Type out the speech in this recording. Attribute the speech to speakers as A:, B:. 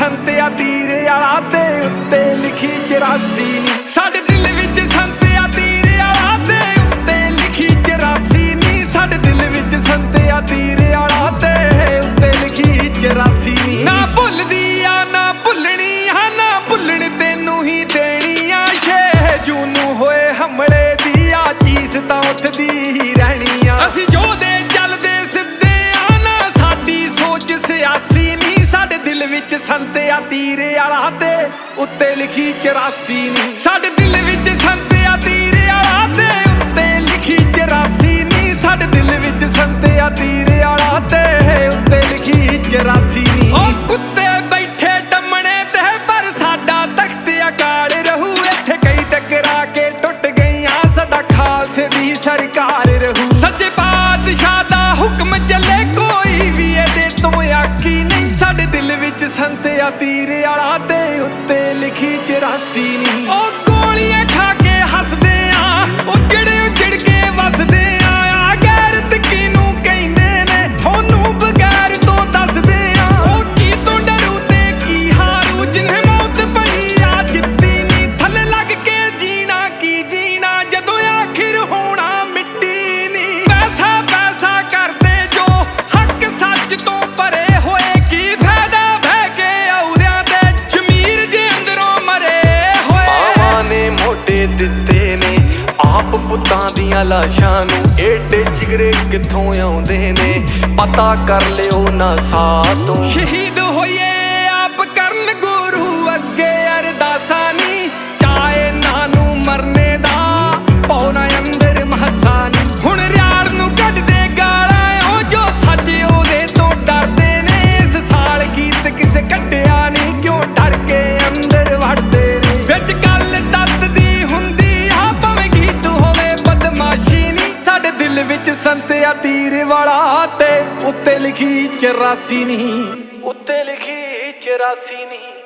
A: ਸੰਤਿਆ ਤੀਰ ਵਾਲਾ ਤੇ ਉੱਤੇ ਲਿਖੀ 84 ਨੀ। ਸਾਡੇ ਦਿਲ ਵਿੱਚ ਸੰਤਿਆ ਤੀਰ ਵਾਲਾ ਤੇ ਉੱਤੇ ਲਿਖੀ 84 ਨੀ। ਸਾਡੇ ਦਿਲ ਵਿੱਚ ਸੰਤਿਆ ਤੀਰ ਵਾਲਾ ਤੇ ਉੱਤੇ ਲਿਖੀ 84 ਨੀ। ਨਾ ਭੁੱਲਦੀ ਆ ਨਾ ਭੁੱਲਣੀ ਆ, ਨਾ ਭੁੱਲਣ ਤੈਨੂੰ ਹੀ ਦੇਣੀ ਆ। 6 ਜੂਨ ਨੂੰ ਹੋਏ ਹਮਲੇ ਦੀ ਆ ਚੀਜ਼ ਤਾਂ ਉੱਠਦੀ ਹੀ ਰਹਿਣੀ ਆ। ਅਸੀਂ ਜੋ ਦੇ ਚੱਲਦੇ ਸਿੱਧੇ ਆ ਨਾ, ਸਾਡੀ ਸੋਚ ਸਿਆਸੀ ਨੀ। ਸਾਡੇ ਦਿਲ ਵਿੱਚ ਸੰਤਿਆ ਤੀਰ ਵਾਲਾ ਤੇ ਉੱਤੇ ਲਿਖੀ 84 ਨੀ। ਸਾਡੇ ਦਿਲ ਵਿੱਚ ਸੰਤਿਆ ਤੀਰ ਵਾਲਾ ਤੇ ਉੱਤੇ ਲਿਖੀ 84 ਨੀ। ਸਾਡੇ ਦਿਲ ਵਿੱਚ ਸੰਤਿਆ ਤੀਰ ਵਾਲਾ ਤੇ ਉੱਤੇ ਲਿਖੀ 84 ਨੀ। ਉਹ ਕੁੱਤੇ ਬੈਠੇ ਟੰਮਣੇ ਤੇ ਪਰ ਸਾਡਾ ਤਖਤ ਅਕਾਲ ਰਹੂ। ਇੱਥੇ ਕਈ ਟਕਰਾ ਕੇ ਟੁੱਟ ਗਈਆਂ, ਸਦਾ ਖਾਲਸੇ ਦੀ ਸਰਕਾਰ ਰਹੂ। ਸੱਚੇ ਪਾਤਸ਼ਾਹ ਦਾ ਹੁਕਮ ਚੱਲੇ, ਕੋਈ ਵੀ ਇਹਦੇ ਤੋਂ ਆਖੀ ਨਹੀਂ। ਸਾਡੇ ਦਿਲ ਵਿੱਚ ਸੰਤਿਆ ਤੀਰ ਵਾਲਾ ਤੇ ਉੱਤੇ ਲਿਖੀ 84 ਨੀ। ਉਹ ਗੋਲੀਆਂ ਖਾ ਕੇ ਹੱਸਦੇ ਆ, ਉੱਜੜ ਉੱਜੜ ਕੇ ਵਸਦੇ ਆ। ਗੈਰਤ ਕਿਹਨੂੰ ਕਹਿੰਦੇ ਨੇ ਤੁਹਾਨੂੰ ਬਗੈਰ ਤੋਂ ਦੱਸਦੇ ਆ। ਉਹ ਕੀ ਤੋਂ ਡਰੂ ਤੇ ਕੀ ਹਾਰੂ, ਜਿन्हें ਮੌਤ ਪਈ ਆ ਜਿੱਤੀ ਨੀ। ਥੱਲੇ ਲੱਗ ਕੇ ਜੀਣਾ ਕੀ ਜੀਣਾ, ਜਦੋਂ ਆਖਿਰ ਹੋਣਾ ਮਿੱਟੀ ਨੀ। ਪੈਸਾ ਪੈਸਾ ਕਰਦੇ ਜੋ ਹੱਕ ਸੱਚ ਤੋਂ ਪਰੇ ਹੋਏ, ਕੀ ਫਾਇਦਾ ਬਹਿ ਕੇ ਔਰਿਆਂ ਦੇ ਜ਼ਮੀਰ ਜੇ ਅੰਦਰੋਂ ਮਰੇ ਹੋਏ। ਮਾਵਾਂ ਨੇ ਮੋਢੇ ਦਿੱਤੇ ਨੇ ਆਪ ਪੁੱਤਾਂ ਦੀਆਂ ਲਾਸ਼ਾਂ ਨੂੰ, ਏਡੇ ਜਿਗਰੇ ਕਿੱਥੋਂ ਆਉਂਦੇ ਨੇ ਪਤਾ ਕਰ ਲਿਓ ਨਾ ਸਾਥੋਂ। ਸ਼ਹੀਦ ਹੋਈਏ ਆਪ ਕਰਨ ਗੁਰੂ ਅੱਗੇ ਅਰਦਾਸਾਂ ਨੀ। ਚਾਹੇ ਨਾ ਨੂੰ ਮਰਨੇ ਦਾ ਪੌਣਾ ਅੰਦਰ ਮਹੱਸਾ ਨੀ। ਹੁਣ ਰਿਆੜ ਨੂੰ ਕੱਢਦੇ ਗਾਲਾਂ ਉਹ ਜੋ ਸੱਚ ਉਹਦੇ ਤੋਂ ਡਰਦੇ ਨੇ। ਇਸ ਸਾਲ ਗੀਤ ਕਿਸੇ ਕੱਢਿਆ ਨੀ, ਕਿਉਂ ਡਰ ਕੇ ਅੰਦਰ ਵੜਦੇ ਨੇ। ਵਿੱਚ ਗੱਲ ਤੱਤ ਦੀ ਹੁੰਦੀ ਆ ਭਾਵੇਂ ਗੀਤ ਹੋਵੇ ਬਦਮਾਸ਼ੀ ਨੀ। ਸਾਡੇ ਦਿਲ ਵਿੱਚ ਸੰਤਿਆ ਤੀਰ ਵਾਲਾ ਤੇ ਉੱਤੇ ਲਿਖੀ 84 ਨੀ। ਉੱਤੇ ਲਿਖੀ 84 ਨੀ।